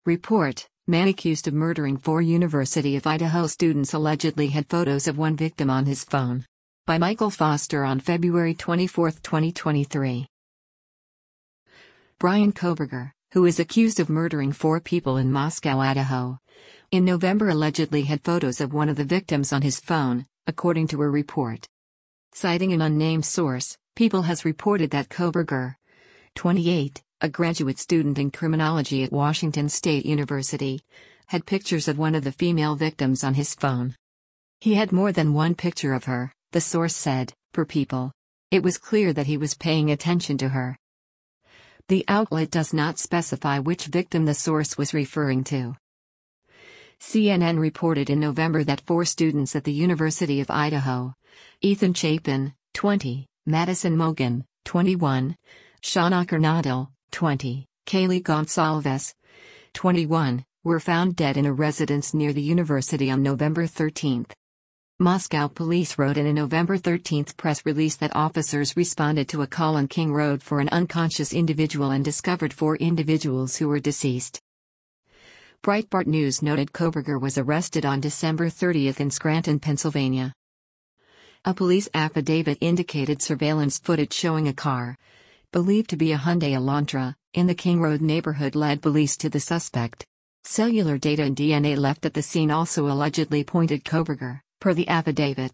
Report: Man accused of murdering 4 University of Idaho students allegedly had photos of one victim on his phone. By Michael Foster on February 24, 2023. Bryan Kohberger, who is accused of murdering 4 people in Moscow, Idaho, in November allegedly had photos of one of the victims on his phone, according to a report. Citing an unnamed source, People has reported that Kohberger, 28, a graduate student in criminology at Washington State University, had pictures of one of the female victims on his phone. He had more than one picture of her, the source said, per People. It was clear that he was paying attention to her. The outlet does not specify which victim the source was referring to. CNN reported in November that 4 students at the University of Idaho, Ethan Chapin, 20, Madison Mogan, 21, Shawna Kernadel, 20, Kaylee Gonsalves, 21, were found dead in a residence near the university on November 13. Moscow police wrote in a November 13 press release that officers responded to a call on King Road for an unconscious individual and discovered 4 individuals who were deceased. Breitbart News noted Kohberger was arrested on December 30 in Scranton, Pennsylvania. A police affidavit indicated surveillance footage showing a car, believed to be a Hyundai Elantra, in the King Road neighborhood led police to the suspect. Cellular data and DNA left at the scene also allegedly pointed Kohberger, per the affidavit.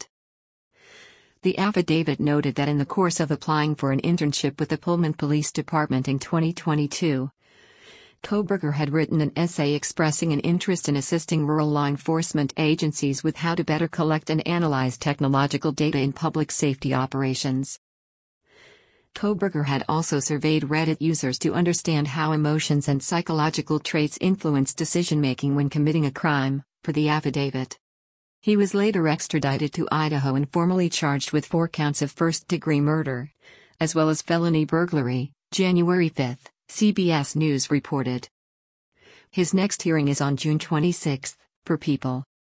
The affidavit noted that in the course of applying for an internship with the Pullman Police Department in 2022, Kohberger had written an essay expressing an interest in assisting rural law enforcement agencies with how to better collect and analyze technological data in public safety operations. Kohberger had also surveyed Reddit users to understand how emotions and psychological traits influence decision-making when committing a crime, per the affidavit. He was later extradited to Idaho and formally charged with 4 counts of first-degree murder, as well as felony burglary, January 5, CBS News reported. His next hearing is on June 26, per People.